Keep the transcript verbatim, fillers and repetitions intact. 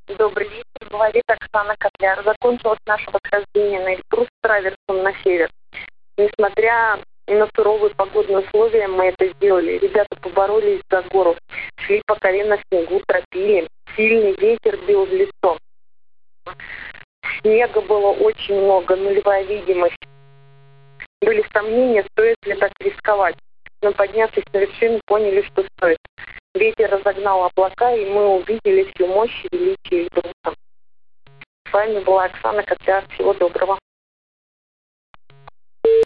Добрый вечер, говорит Оксана Котляр. Закончилось наше восхождение на Эльбрус с траверсом на север. Несмотря на суровые погодные условия, мы это сделали. Ребята поборолись за гору, шли по колено в снегу, тропили. Сильный ветер бил в лицо. Снега было очень много, нулевая видимость. Были сомнения, стоит ли так рисковать. Но поднявшись на вершину, поняли, что стоит. Ветер разогнал облака, и мы увидели всю мощь и величие Эльбруса. С вами была Оксана Котляр. Всего доброго.